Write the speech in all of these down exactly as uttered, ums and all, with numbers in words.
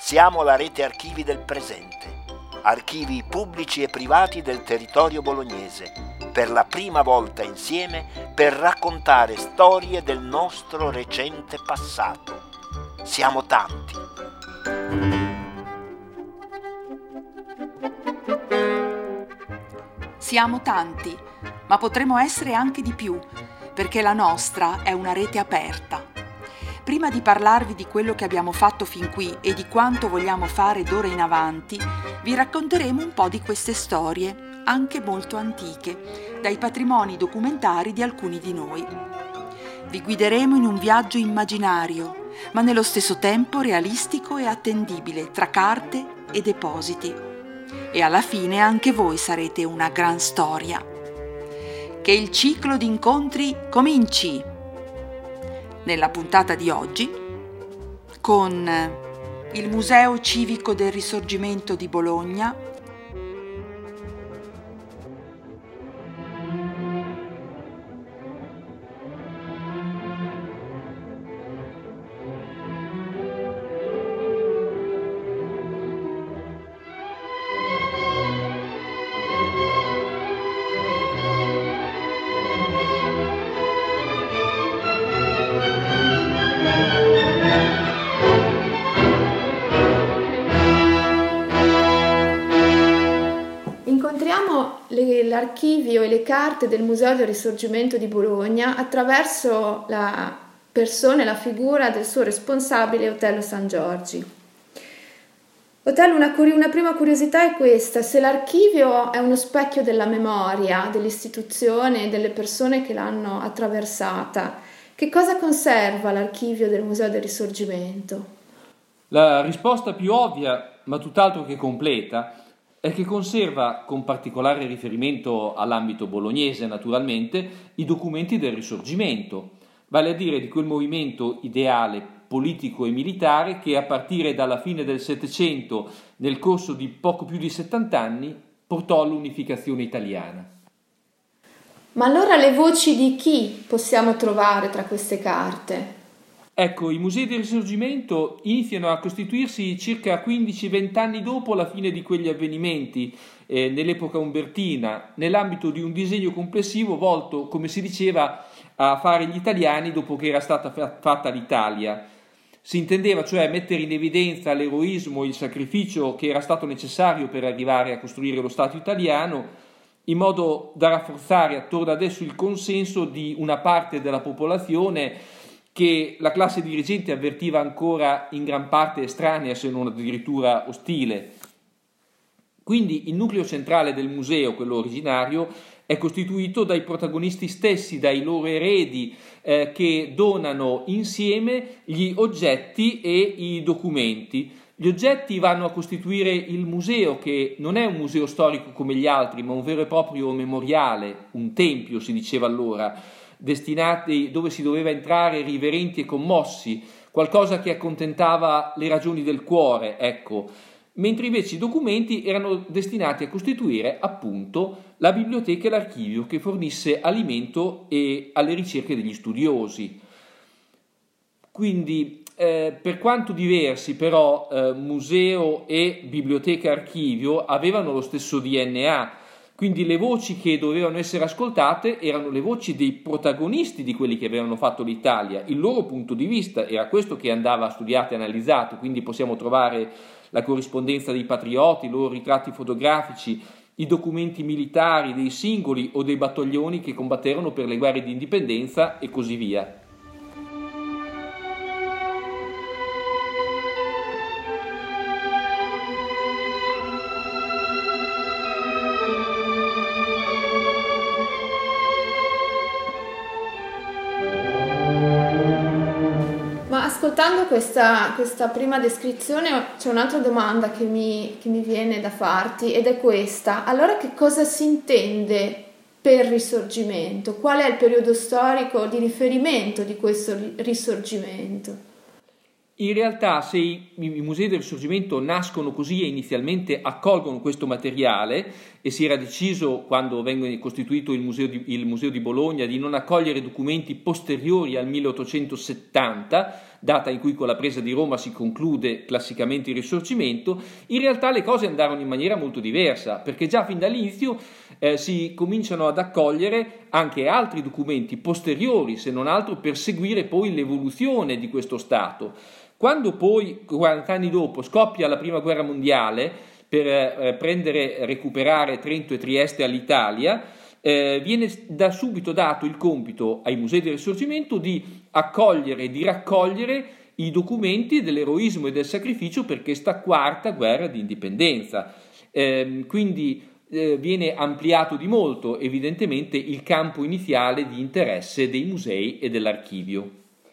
Siamo la rete archivi del presente, archivi pubblici e privati del territorio bolognese, per la prima volta insieme per raccontare storie del nostro recente passato. Siamo tanti. Siamo tanti, ma potremo essere anche di più, perché la nostra è una rete aperta. Prima di parlarvi di quello che abbiamo fatto fin qui e di quanto vogliamo fare d'ora in avanti, vi racconteremo un po' di queste storie, anche molto antiche, dai patrimoni documentari di alcuni di noi. Vi guideremo in un viaggio immaginario, ma nello stesso tempo realistico e attendibile, tra carte e depositi. E alla fine anche voi sarete una gran storia. Che il ciclo di incontri cominci! Nella puntata di oggi, con il Museo Civico del Risorgimento di Bologna, Incontriamo le, l'archivio e le carte del Museo del Risorgimento di Bologna attraverso la persona e la figura del suo responsabile Otello San Giorgi. Otello, una, curi- una prima curiosità è questa: se l'archivio è uno specchio della memoria dell'istituzione e delle persone che l'hanno attraversata, che cosa conserva l'archivio del Museo del Risorgimento? La risposta più ovvia, ma tutt'altro che completa, è che conserva, con particolare riferimento all'ambito bolognese naturalmente, i documenti del Risorgimento, vale a dire di quel movimento ideale, politico e militare che a partire dalla fine del Settecento, nel corso di poco più di settanta anni, portò all'unificazione italiana. Ma allora le voci di chi possiamo trovare tra queste carte? Ecco, i musei del Risorgimento iniziano a costituirsi circa quindici venti anni dopo la fine di quegli avvenimenti, eh, nell'epoca umbertina, nell'ambito di un disegno complessivo volto, come si diceva, a fare gli italiani dopo che era stata fatta l'Italia. Si intendeva cioè mettere in evidenza l'eroismo e il sacrificio che era stato necessario per arrivare a costruire lo Stato italiano, in modo da rafforzare attorno ad esso il consenso di una parte della popolazione che la classe dirigente avvertiva ancora in gran parte estranea, se non addirittura ostile. Quindi il nucleo centrale del museo, quello originario, è costituito dai protagonisti stessi, dai loro eredi, eh, che donano insieme gli oggetti e i documenti. Gli oggetti vanno a costituire il museo, che non è un museo storico come gli altri, ma un vero e proprio memoriale, un tempio si diceva allora, destinati dove si doveva entrare riverenti e commossi, qualcosa che accontentava le ragioni del cuore, ecco, mentre invece i documenti erano destinati a costituire appunto la biblioteca e l'archivio che fornisse alimento e alle ricerche degli studiosi. Quindi eh, per quanto diversi però eh, museo e biblioteca archivio avevano lo stesso D N A. Quindi le voci che dovevano essere ascoltate erano le voci dei protagonisti di quelli che avevano fatto l'Italia, il loro punto di vista era questo che andava studiato e analizzato, quindi possiamo trovare la corrispondenza dei patrioti, i loro ritratti fotografici, i documenti militari dei singoli o dei battaglioni che combatterono per le guerre di indipendenza e così via. Ascoltando questa, questa prima descrizione c'è un'altra domanda che mi, che mi viene da farti ed è questa: allora che cosa si intende per risorgimento? Qual è il periodo storico di riferimento di questo risorgimento? In realtà se i, i musei del Risorgimento nascono così e inizialmente accolgono questo materiale, e si era deciso quando venne costituito il museo, di, il museo di Bologna di non accogliere documenti posteriori al milleottocentosettanta, data in cui con la presa di Roma si conclude classicamente il Risorgimento, in realtà le cose andarono in maniera molto diversa, perché già fin dall'inizio eh, si cominciano ad accogliere anche altri documenti posteriori, se non altro per seguire poi l'evoluzione di questo Stato. Quando poi, quaranta anni dopo, scoppia la Prima Guerra Mondiale per eh, prendere, recuperare Trento e Trieste all'Italia, Eh, viene da subito dato il compito ai musei del Risorgimento di accogliere e di raccogliere i documenti dell'eroismo e del sacrificio per questa quarta guerra di indipendenza. Eh, quindi eh, viene ampliato di molto evidentemente il campo iniziale di interesse dei musei e dell'archivio.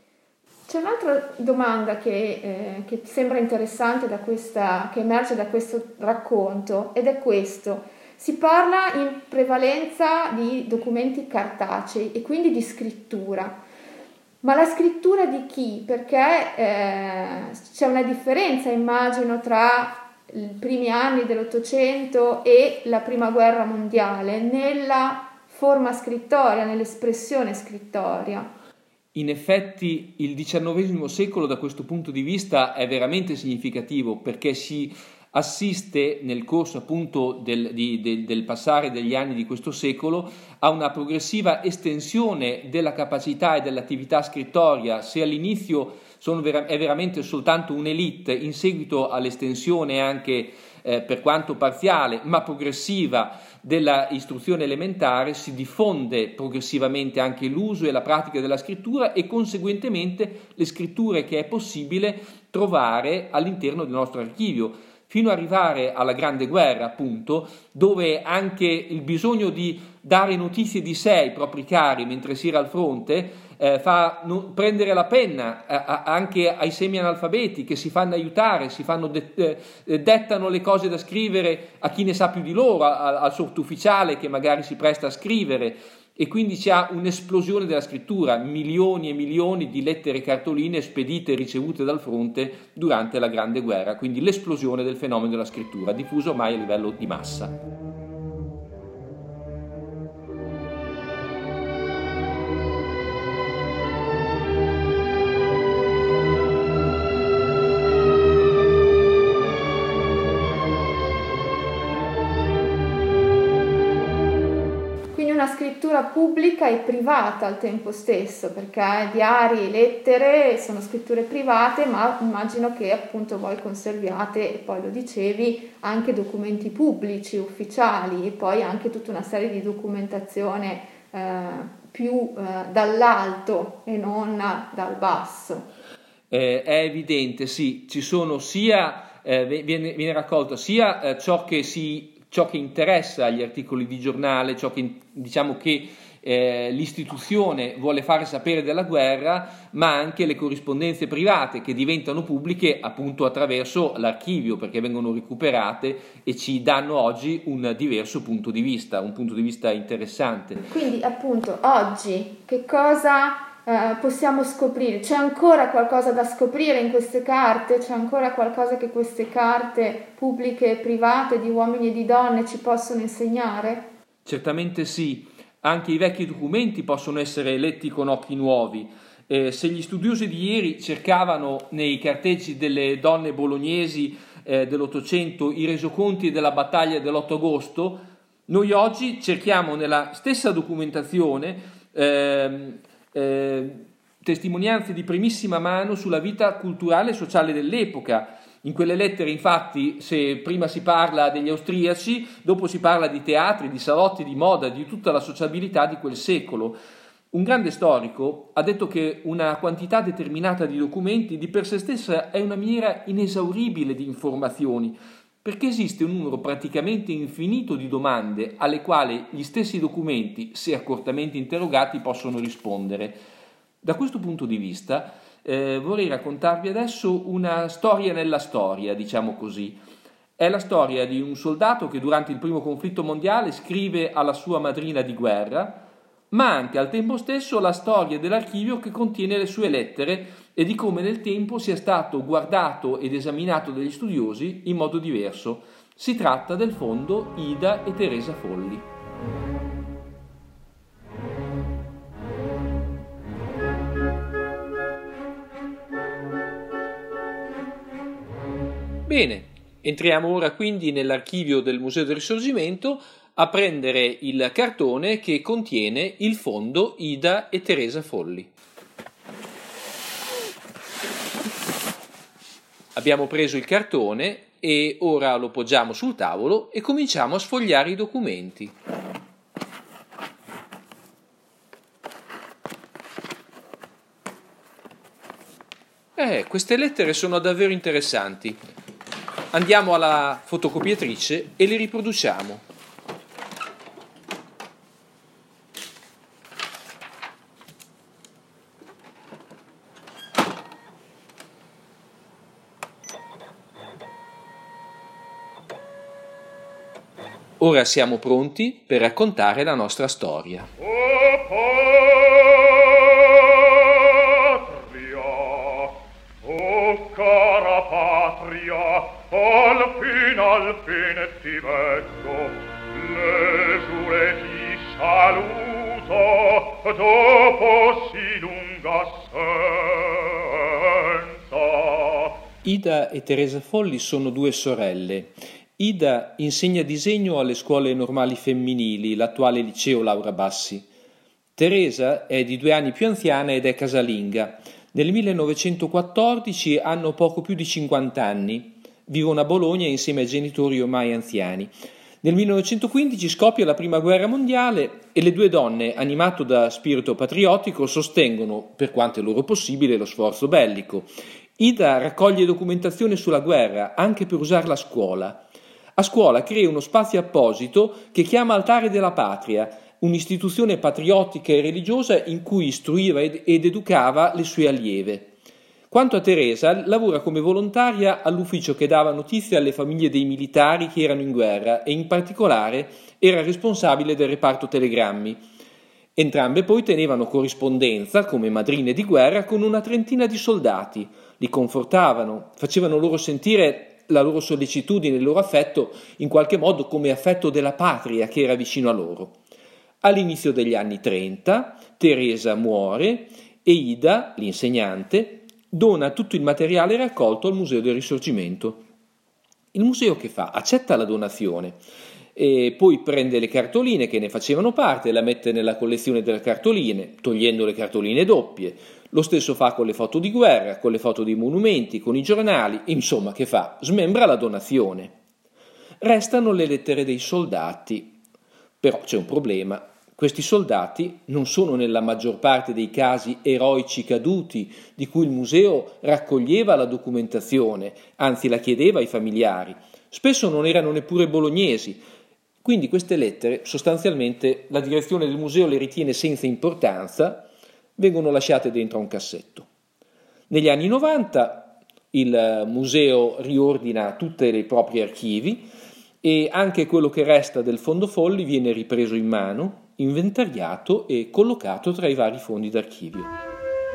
C'è un'altra domanda che, eh, che sembra interessante da questa, che emerge da questo racconto, ed è questo. Si parla in prevalenza di documenti cartacei e quindi di scrittura, ma la scrittura di chi? Perché eh, c'è una differenza, immagino, tra i primi anni dell'Ottocento e la Prima Guerra Mondiale nella forma scrittoria, nell'espressione scrittoria. In effetti il diciannovesimo secolo da questo punto di vista è veramente significativo, perché si assiste nel corso appunto del, di, del, del passare degli anni di questo secolo a una progressiva estensione della capacità e dell'attività scrittoria. Se all'inizio sono vera- è veramente soltanto un'elite, in seguito all'estensione anche eh, per quanto parziale ma progressiva della istruzione elementare, si diffonde progressivamente anche l'uso e la pratica della scrittura e conseguentemente le scritture che è possibile trovare all'interno del nostro archivio, fino ad arrivare alla Grande Guerra, appunto, dove anche il bisogno di dare notizie di sé ai propri cari mentre si era al fronte eh, fa no, prendere la penna eh, anche ai semi-analfabeti che si fanno aiutare, si fanno det- eh, dettano le cose da scrivere a chi ne sa più di loro, a, al sottufficiale che magari si presta a scrivere. E quindi c'è un'esplosione della scrittura, milioni e milioni di lettere e cartoline spedite e ricevute dal fronte durante la Grande Guerra, quindi l'esplosione del fenomeno della scrittura, diffuso ormai a livello di massa. Una scrittura pubblica e privata al tempo stesso, perché diari e lettere sono scritture private, ma immagino che appunto voi conserviate, e poi lo dicevi, anche documenti pubblici, ufficiali, e poi anche tutta una serie di documentazione eh, più eh, dall'alto e non dal basso. Eh, è evidente, sì, ci sono sia, eh, viene, viene raccolto sia eh, ciò che si ciò che interessa agli articoli di giornale, ciò che diciamo che eh, l'istituzione vuole fare sapere della guerra, ma anche le corrispondenze private che diventano pubbliche appunto attraverso l'archivio, perché vengono recuperate e ci danno oggi un diverso punto di vista, un punto di vista interessante. Quindi appunto oggi che cosa Uh, possiamo scoprire? C'è ancora qualcosa da scoprire in queste carte? C'è ancora qualcosa che queste carte pubbliche e private di uomini e di donne ci possono insegnare? Certamente sì, anche i vecchi documenti possono essere letti con occhi nuovi. Eh, se gli studiosi di ieri cercavano nei carteggi delle donne bolognesi eh, dell'Ottocento i resoconti della battaglia dell'otto agosto, noi oggi cerchiamo nella stessa documentazione ehm, Eh, testimonianze di primissima mano sulla vita culturale e sociale dell'epoca. In quelle lettere, infatti, se prima si parla degli austriaci, dopo si parla di teatri, di salotti, di moda, di tutta la sociabilità di quel secolo. Un grande storico ha detto che una quantità determinata di documenti di per sé stessa è una miniera inesauribile di informazioni, perché esiste un numero praticamente infinito di domande alle quali gli stessi documenti, se accortamente interrogati, possono rispondere. Da questo punto di vista eh, vorrei raccontarvi adesso una storia nella storia, diciamo così. È la storia di un soldato che durante il primo conflitto mondiale scrive alla sua madrina di guerra, ma anche al tempo stesso la storia dell'archivio che contiene le sue lettere e di come nel tempo sia stato guardato ed esaminato dagli studiosi in modo diverso. Si tratta del fondo Ida e Teresa Folli. Bene, entriamo ora quindi nell'archivio del Museo del Risorgimento a prendere il cartone che contiene il fondo Ida e Teresa Folli. Abbiamo preso il cartone e ora lo poggiamo sul tavolo e cominciamo a sfogliare i documenti. Eh, queste lettere sono davvero interessanti. Andiamo alla fotocopiatrice e le riproduciamo. Ora siamo pronti per raccontare la nostra storia. Oh patria, oh cara patria, al fin al fine ti vengo, l'esure ti saluto, dopo si lunga assenza. Ida e Teresa Folli sono due sorelle. Ida insegna disegno alle scuole normali femminili, l'attuale liceo Laura Bassi. Teresa è di due anni più anziana ed è casalinga. Nel millenovecentoquattordici hanno poco più di cinquanta anni. Vivono a Bologna insieme ai genitori ormai anziani. Nel millenovecentoquindici scoppia la prima guerra mondiale e le due donne, animate da spirito patriottico, sostengono, per quanto è loro possibile, lo sforzo bellico. Ida raccoglie documentazione sulla guerra, anche per usarla a scuola. A scuola crea uno spazio apposito che chiama Altare della Patria, un'istituzione patriottica e religiosa in cui istruiva ed, ed educava le sue allieve. Quanto a Teresa, lavora come volontaria all'ufficio che dava notizie alle famiglie dei militari che erano in guerra e in particolare era responsabile del reparto telegrammi. Entrambe poi tenevano corrispondenza, come madrine di guerra, con una trentina di soldati. Li confortavano, facevano loro sentire la loro sollecitudine, il loro affetto, in qualche modo come affetto della patria che era vicino a loro. All'inizio degli anni trenta, Teresa muore e Ida, l'insegnante, dona tutto il materiale raccolto al Museo del Risorgimento. Il museo che fa? Accetta la donazione e poi prende le cartoline che ne facevano parte e la mette nella collezione delle cartoline, togliendo le cartoline doppie. Lo stesso fa con le foto di guerra, con le foto dei monumenti, con i giornali, insomma che fa? Smembra la donazione. Restano le lettere dei soldati, però c'è un problema. Questi soldati non sono nella maggior parte dei casi eroici caduti di cui il museo raccoglieva la documentazione, anzi la chiedeva ai familiari. Spesso non erano neppure bolognesi. Quindi queste lettere sostanzialmente la direzione del museo le ritiene senza importanza, vengono lasciate dentro a un cassetto. Negli anni novanta il museo riordina tutti i propri archivi e anche quello che resta del fondo Folli viene ripreso in mano, inventariato e collocato tra i vari fondi d'archivio.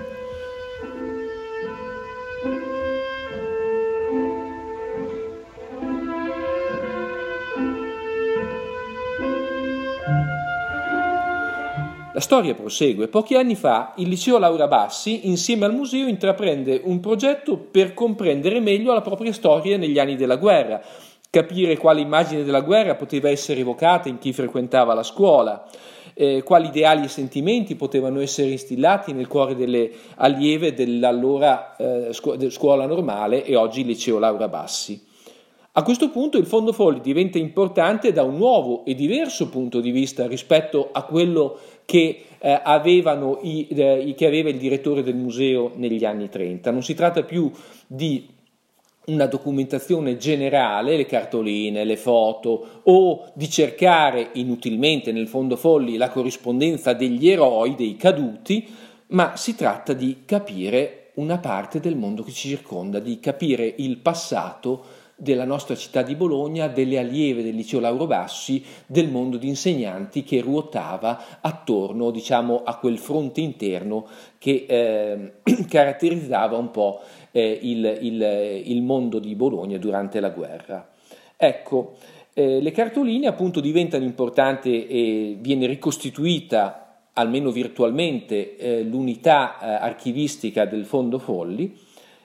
La storia prosegue. Pochi anni fa il liceo Laura Bassi, insieme al museo, intraprende un progetto per comprendere meglio la propria storia negli anni della guerra, capire quale immagine della guerra poteva essere evocata in chi frequentava la scuola, eh, quali ideali e sentimenti potevano essere instillati nel cuore delle allieve dell'allora eh, scu- scuola normale e oggi liceo Laura Bassi. A questo punto il fondo Folli diventa importante da un nuovo e diverso punto di vista rispetto a quello che, eh, avevano i, eh, che aveva il direttore del museo negli anni trenta. Non si tratta più di una documentazione generale, le cartoline, le foto, o di cercare inutilmente nel fondo Folli la corrispondenza degli eroi, dei caduti, ma si tratta di capire una parte del mondo che ci circonda, di capire il passato della nostra città di Bologna, delle allieve del liceo Lauro Bassi, del mondo di insegnanti che ruotava attorno, diciamo, a quel fronte interno che eh, caratterizzava un po' eh, il, il, il mondo di Bologna durante la guerra. Ecco, eh, le cartoline appunto diventano importanti e viene ricostituita, almeno virtualmente, eh, l'unità eh, archivistica del fondo Folli.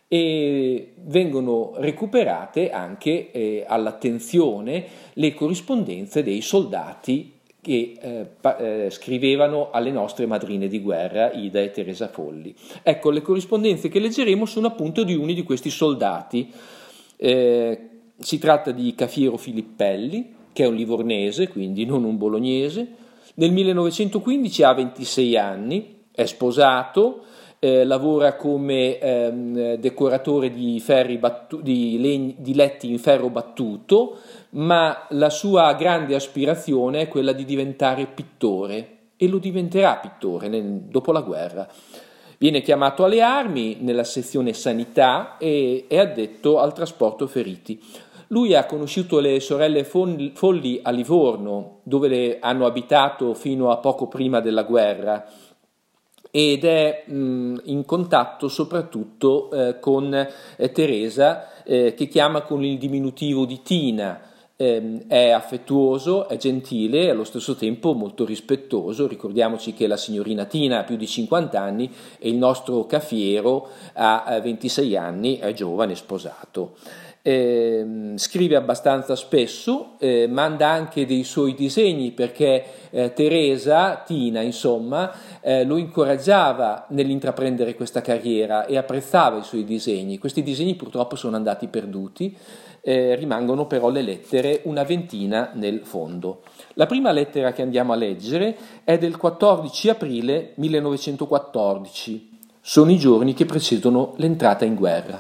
e vengono recuperate anche eh, all'attenzione le corrispondenze dei soldati che eh, pa- eh, scrivevano alle nostre madrine di guerra, Ida e Teresa Folli. Ecco, le corrispondenze che leggeremo sono appunto di uno di questi soldati. Eh, si tratta di Cafiero Filippelli, che è un livornese, quindi non un bolognese. Nel millenovecentoquindici ha ventisei anni, è sposato, eh, lavora come ehm, decoratore di, ferri battu- di, leg- di letti in ferro battuto, ma la sua grande aspirazione è quella di diventare pittore, e lo diventerà pittore nel, dopo la guerra. Viene chiamato alle armi nella sezione sanità e è addetto al trasporto feriti. Lui ha conosciuto le sorelle Folli a Livorno, dove le hanno abitato fino a poco prima della guerra, ed è mh, in contatto soprattutto eh, con eh, Teresa, eh, che chiama con il diminutivo di Tina. Eh, è affettuoso, è gentile e allo stesso tempo molto rispettoso. Ricordiamoci che la signorina Tina ha più di cinquanta anni e il nostro Cafiero ha ventisei anni, è giovane, sposato. Eh, scrive abbastanza spesso, eh, manda anche dei suoi disegni, perché eh, Teresa, Tina insomma, eh, lo incoraggiava nell'intraprendere questa carriera e apprezzava i suoi disegni. Questi disegni purtroppo sono andati perduti, eh, rimangono però le lettere, una ventina nel fondo. La prima lettera che andiamo a leggere è del quattordici aprile millenovecentoquattordici, sono i giorni che precedono l'entrata in guerra.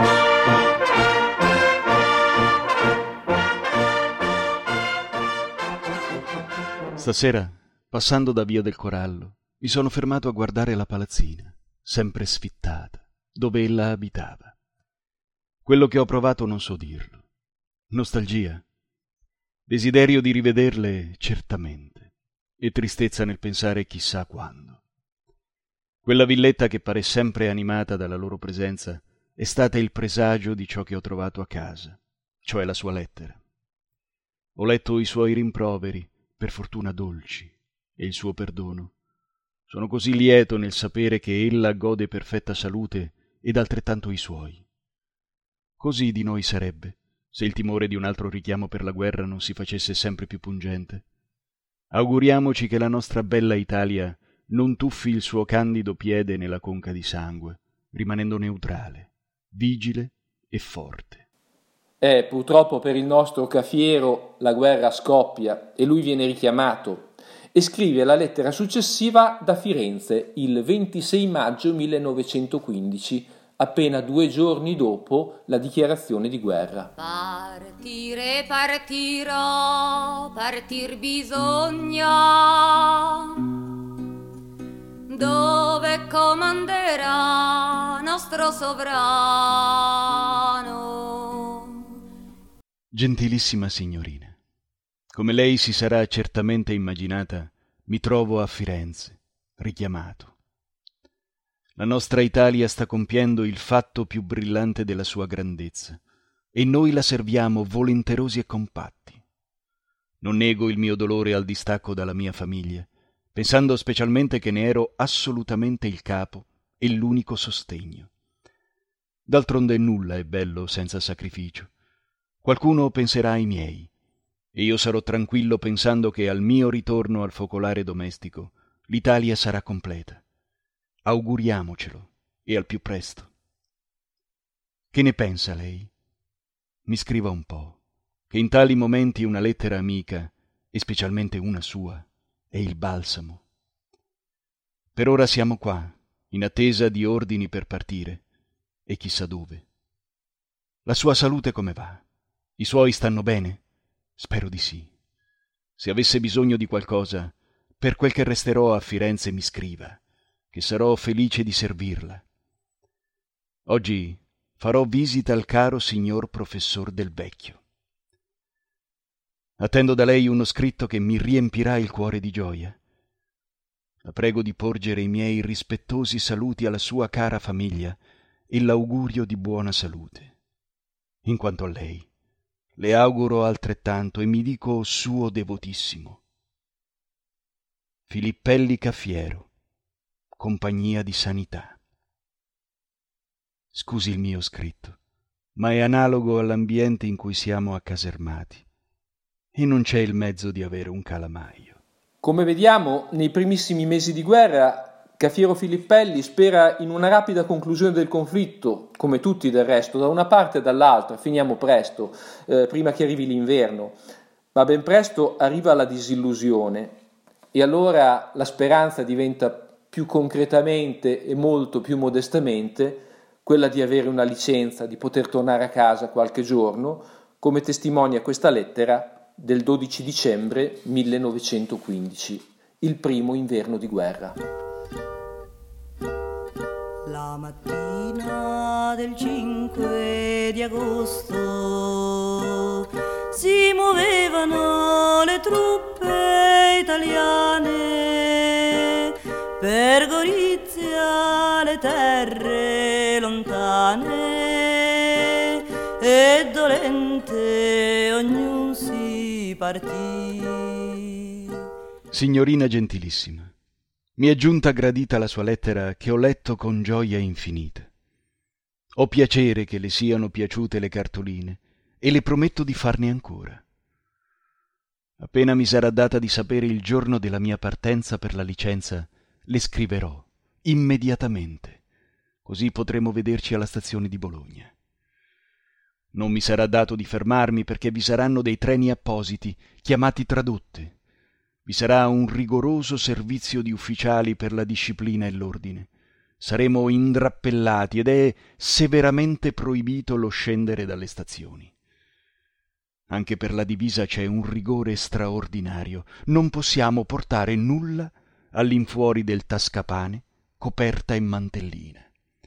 Stasera, passando da Via del Corallo, mi sono fermato a guardare la palazzina, sempre sfittata, dove ella abitava. Quello che ho provato non so dirlo. Nostalgia, desiderio di rivederle certamente, e tristezza nel pensare chissà quando. Quella villetta che pare sempre animata dalla loro presenza è stata il presagio di ciò che ho trovato a casa, cioè la sua lettera. Ho letto i suoi rimproveri, per fortuna dolci, e il suo perdono. Sono così lieto nel sapere che ella gode perfetta salute ed altrettanto i suoi. Così di noi sarebbe, se il timore di un altro richiamo per la guerra non si facesse sempre più pungente. Auguriamoci che la nostra bella Italia non tuffi il suo candido piede nella conca di sangue, rimanendo neutrale, vigile e forte. Eh, purtroppo per il nostro Cafiero la guerra scoppia e lui viene richiamato e scrive la lettera successiva da Firenze il ventisei maggio millenovecentoquindici, appena due giorni dopo la dichiarazione di guerra. Partire, partirò, partir bisogna, dove comanderà nostro sovrano. Gentilissima signorina, come lei si sarà certamente immaginata, mi trovo a Firenze, richiamato. La nostra Italia sta compiendo il fatto più brillante della sua grandezza, e noi la serviamo volenterosi e compatti. Non nego il mio dolore al distacco dalla mia famiglia, pensando specialmente che ne ero assolutamente il capo e l'unico sostegno. D'altronde nulla è bello senza sacrificio. Qualcuno penserà ai miei, e io sarò tranquillo pensando che al mio ritorno al focolare domestico l'Italia sarà completa. Auguriamocelo, e al più presto. Che ne pensa lei? Mi scriva un po', che in tali momenti una lettera amica, e specialmente una sua, è il balsamo. Per ora siamo qua, in attesa di ordini per partire, e chissà dove. La sua salute come va? I suoi stanno bene? Spero di sì. Se avesse bisogno di qualcosa, per quel che resterò a Firenze mi scriva, che sarò felice di servirla. Oggi farò visita al caro signor professor Del Vecchio. Attendo da lei uno scritto che mi riempirà il cuore di gioia. La prego di porgere i miei rispettosi saluti alla sua cara famiglia e l'augurio di buona salute. In quanto a lei, le auguro altrettanto e mi dico suo devotissimo. Filippelli Cafiero, Compagnia di Sanità. Scusi il mio scritto, ma è analogo all'ambiente in cui siamo accasermati e non c'è il mezzo di avere un calamaio. Come vediamo, nei primissimi mesi di guerra, Cafiero Filippelli spera in una rapida conclusione del conflitto, come tutti del resto, da una parte e dall'altra, finiamo presto, eh, prima che arrivi l'inverno, ma ben presto arriva la disillusione e allora la speranza diventa più concretamente e molto più modestamente quella di avere una licenza, di poter tornare a casa qualche giorno, come testimonia questa lettera del dodici dicembre millenovecentoquindici, il primo inverno di guerra. La mattina del cinque di agosto si muovevano le truppe italiane per Gorizia, le terre lontane, e dolente ognuno si partì. Signorina gentilissima, mi è giunta gradita la sua lettera che ho letto con gioia infinita. Ho piacere che le siano piaciute le cartoline e le prometto di farne ancora. Appena mi sarà data di sapere il giorno della mia partenza per la licenza, le scriverò immediatamente, così potremo vederci alla stazione di Bologna. Non mi sarà dato di fermarmi perché vi saranno dei treni appositi, chiamati tradotte. Vi sarà un rigoroso servizio di ufficiali per la disciplina e l'ordine. Saremo indrappellati ed è severamente proibito lo scendere dalle stazioni. Anche per la divisa c'è un rigore straordinario. Non possiamo portare nulla all'infuori del tascapane, coperta e mantellina.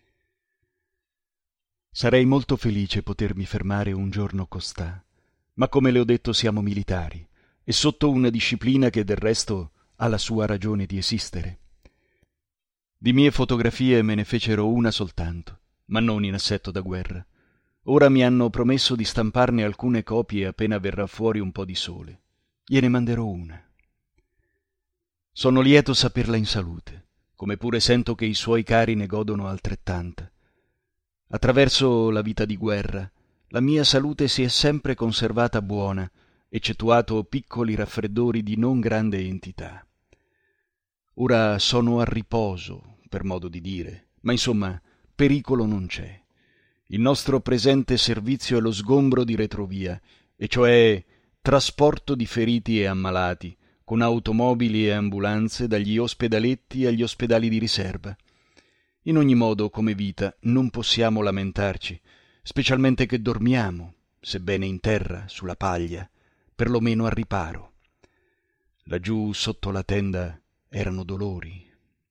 Sarei molto felice potermi fermare un giorno costà, ma come le ho detto siamo militari e sotto una disciplina che del resto ha la sua ragione di esistere. Di mie fotografie me ne fecero una soltanto, ma non in assetto da guerra. Ora mi hanno promesso di stamparne alcune copie appena verrà fuori un po' di sole. Gliene manderò una. Sono lieto saperla in salute, come pure sento che i suoi cari ne godono altrettanta. Attraverso la vita di guerra, la mia salute si è sempre conservata buona, eccettuato piccoli raffreddori di non grande entità. Ora sono a riposo, per modo di dire, ma insomma, pericolo non c'è. Il nostro presente servizio è lo sgombro di retrovia, e cioè trasporto di feriti e ammalati, con automobili e ambulanze dagli ospedaletti agli ospedali di riserva. In ogni modo, come vita, non possiamo lamentarci, specialmente che dormiamo, sebbene in terra, sulla paglia, perlomeno al riparo. Laggiù sotto la tenda erano dolori.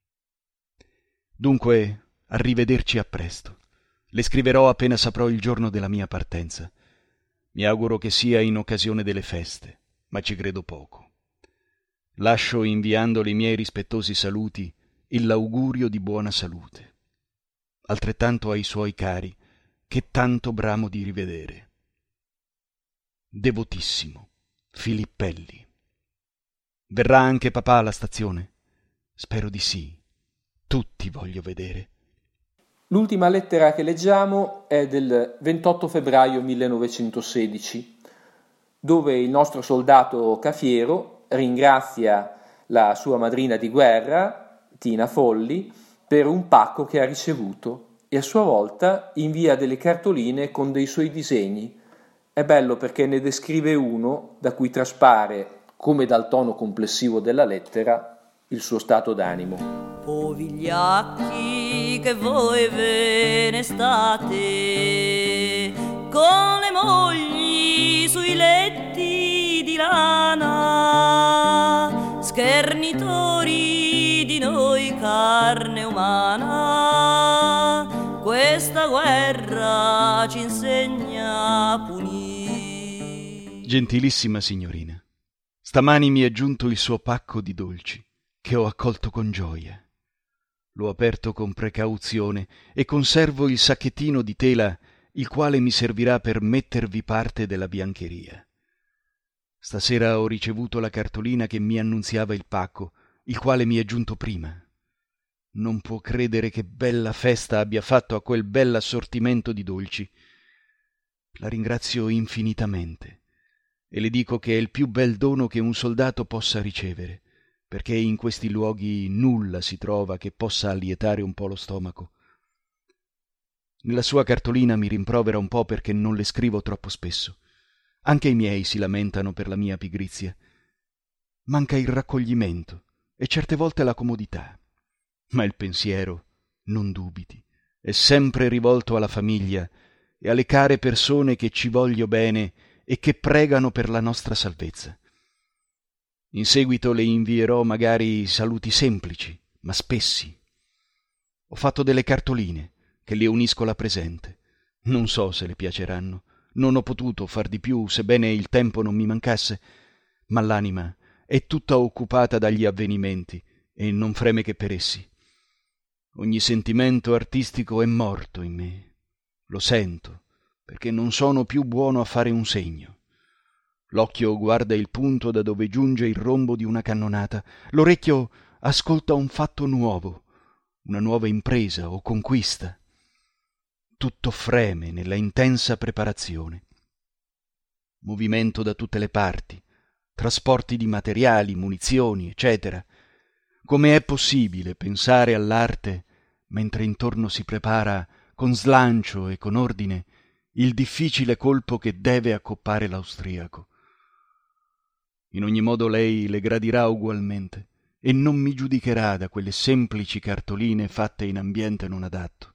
Dunque, arrivederci a presto. Le scriverò appena saprò il giorno della mia partenza. Mi auguro che sia in occasione delle feste, ma ci credo poco. Lascio inviandole i miei rispettosi saluti e l'augurio di buona salute. Altrettanto ai suoi cari, che tanto bramo di rivedere. Devotissimo, Filippelli. Verrà anche papà alla stazione? Spero di sì. Tutti voglio vedere. L'ultima lettera che leggiamo è del ventotto febbraio millenovecentosedici, dove il nostro soldato Cafiero ringrazia la sua madrina di guerra, Tina Folli, per un pacco che ha ricevuto e a sua volta invia delle cartoline con dei suoi disegni. È bello perché ne descrive uno da cui traspare, come dal tono complessivo della lettera, il suo stato d'animo. O vigliacchi che voi ve ne state, con le mogli sui letti di lana, schernitori di noi carne umana, questa guerra ci insegna a punire. Gentilissima signorina, stamani mi è giunto il suo pacco di dolci, che ho accolto con gioia. L'ho aperto con precauzione e conservo il sacchettino di tela, il quale mi servirà per mettervi parte della biancheria. Stasera ho ricevuto la cartolina che mi annunziava il pacco, il quale mi è giunto prima. non può credere che bella festa abbia fatto a quel bell'assortimento di dolci. La ringrazio infinitamente e le dico che è il più bel dono che un soldato possa ricevere, perché in questi luoghi nulla si trova che possa allietare un po' lo stomaco. Nella sua cartolina mi rimprovera un po' perché non le scrivo troppo spesso. Anche i miei si lamentano per la mia pigrizia. Manca il raccoglimento e certe volte la comodità. Ma il pensiero, non dubiti, è sempre rivolto alla famiglia e alle care persone che ci voglio bene e che pregano per la nostra salvezza. In seguito le invierò magari saluti semplici, ma spessi. Ho fatto delle cartoline che le unisco alla presente. Non so se le piaceranno. Non ho potuto far di più, sebbene il tempo non mi mancasse, ma l'anima è tutta occupata dagli avvenimenti e non freme che per essi. Ogni sentimento artistico è morto in me. Lo sento, perché non sono più buono a fare un segno. L'occhio guarda il punto da dove giunge il rombo di una cannonata, l'orecchio ascolta un fatto nuovo, una nuova impresa o conquista. Tutto freme nella intensa preparazione. Movimento da tutte le parti, trasporti di materiali, munizioni, eccetera. Come è possibile pensare all'arte mentre intorno si prepara con slancio e con ordine il difficile colpo che deve accoppare l'austriaco? In ogni modo lei le gradirà ugualmente e non mi giudicherà da quelle semplici cartoline fatte in ambiente non adatto.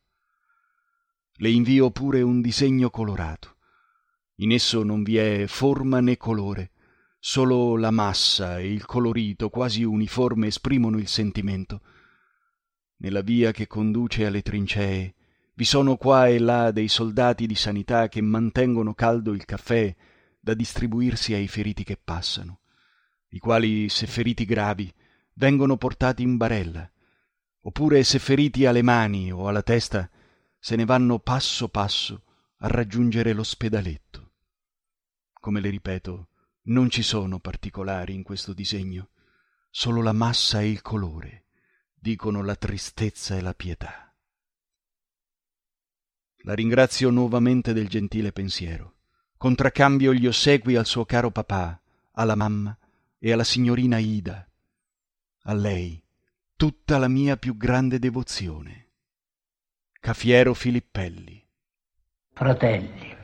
Le invio pure un disegno colorato. In esso non vi è forma né colore, solo la massa e il colorito quasi uniforme esprimono il sentimento. Nella via che conduce alle trincee vi sono qua e là dei soldati di sanità che mantengono caldo il caffè da distribuirsi ai feriti che passano, i quali, se feriti gravi, vengono portati in barella, oppure se feriti alle mani o alla testa, se ne vanno passo passo a raggiungere l'ospedaletto. Come le ripeto, non ci sono particolari in questo disegno, solo la massa e il colore dicono la tristezza e la pietà. La ringrazio nuovamente del gentile pensiero. Contraccambio gli ossequi al suo caro papà, alla mamma e alla signorina Ida. A lei tutta la mia più grande devozione. Cafiero Filippelli. Fratelli,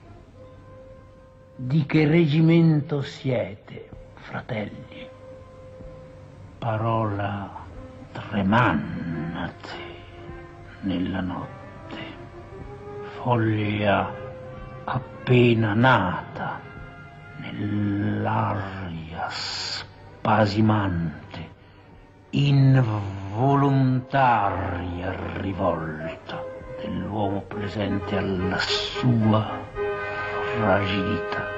di che reggimento siete, fratelli? Parola tremante nella notte, foglia appena nata nell'aria spasimante, involontaria rivolta dell'uomo presente alla sua fragilità.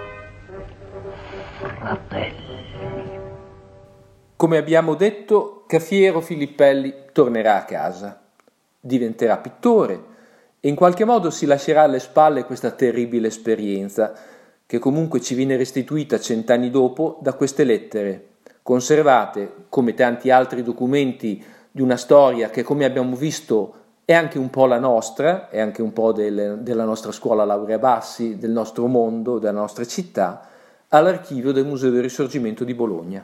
Fratelli. Come abbiamo detto, Cafiero Filippelli tornerà a casa, diventerà pittore e in qualche modo si lascerà alle spalle questa terribile esperienza che comunque ci viene restituita cent'anni dopo da queste lettere, conservate come tanti altri documenti di una storia che, come abbiamo visto, è anche un po' la nostra, è anche un po' del, della nostra scuola Laurea Bassi, del nostro mondo, della nostra città, all'archivio del Museo del Risorgimento di Bologna.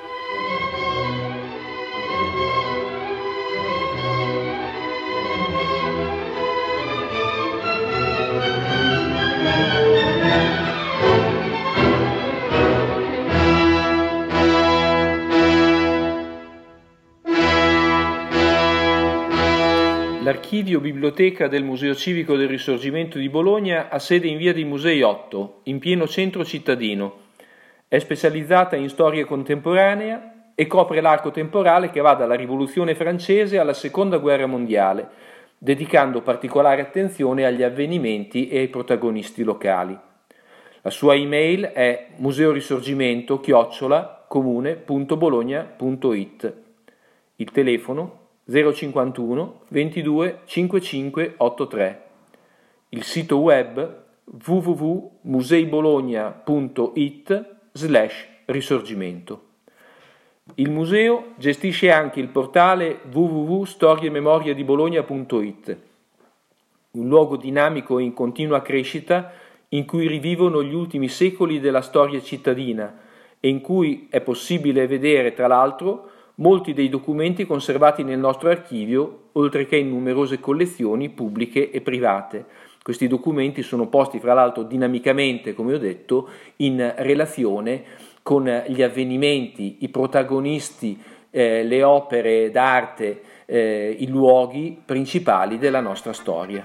L'archivio biblioteca del Museo Civico del Risorgimento di Bologna ha sede in via dei Musei otto, in pieno centro cittadino. È specializzata in storia contemporanea e copre l'arco temporale che va dalla Rivoluzione francese alla Seconda Guerra Mondiale, dedicando particolare attenzione agli avvenimenti e ai protagonisti locali. La sua email è museorisorgimento chiocciola comune punto bologna punto it. Il telefono zero cinquantuno ventidue cinquantacinque ottantatré. Il sito web w w w punto museibologna punto it slash risorgimento. Il museo gestisce anche il portale w w w punto storiememoriadibologna punto i t, un luogo dinamico e in continua crescita in cui rivivono gli ultimi secoli della storia cittadina e in cui è possibile vedere, tra l'altro, molti dei documenti conservati nel nostro archivio, oltre che in numerose collezioni pubbliche e private. Questi documenti sono posti, fra l'altro, dinamicamente, come ho detto, in relazione con gli avvenimenti, i protagonisti, eh, le opere d'arte, eh, i luoghi principali della nostra storia.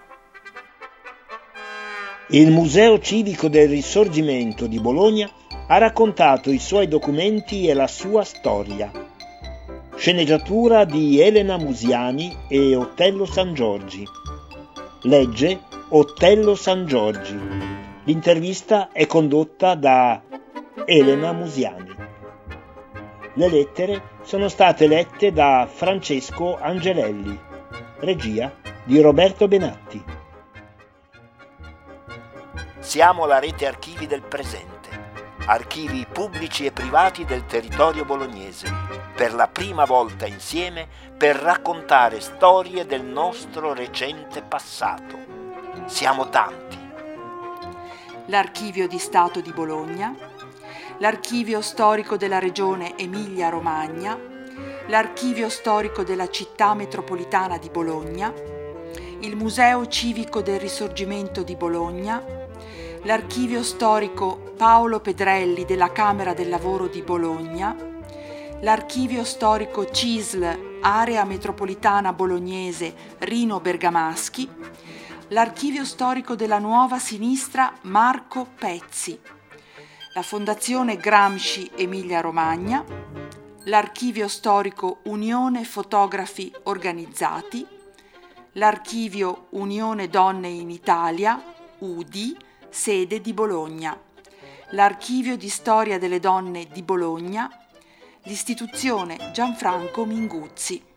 Il Museo Civico del Risorgimento di Bologna ha raccontato i suoi documenti e la sua storia. Sceneggiatura di Elena Musiani e Otello Sangiorgi. Legge Otello Sangiorgi. L'intervista è condotta da Elena Musiani. Le lettere sono state lette da Francesco Angelelli. Regia di Roberto Benatti. Siamo la rete archivi del presente, archivi pubblici e privati del territorio bolognese, per la prima volta insieme per raccontare storie del nostro recente passato. Siamo tanti. L'Archivio di Stato di Bologna, l'Archivio storico della Regione Emilia-Romagna, l'Archivio storico della Città metropolitana di Bologna, il Museo Civico del Risorgimento di Bologna, l'Archivio storico Paolo Pedrelli della Camera del Lavoro di Bologna, l'Archivio storico C I S L Area Metropolitana Bolognese Rino Bergamaschi, l'Archivio storico della Nuova Sinistra Marco Pezzi, la Fondazione Gramsci Emilia-Romagna, l'Archivio storico Unione Fotografi Organizzati, l'Archivio Unione Donne in Italia, U D I, sede di Bologna, l'Archivio di Storia delle Donne di Bologna, l'istituzione Gianfranco Minguzzi.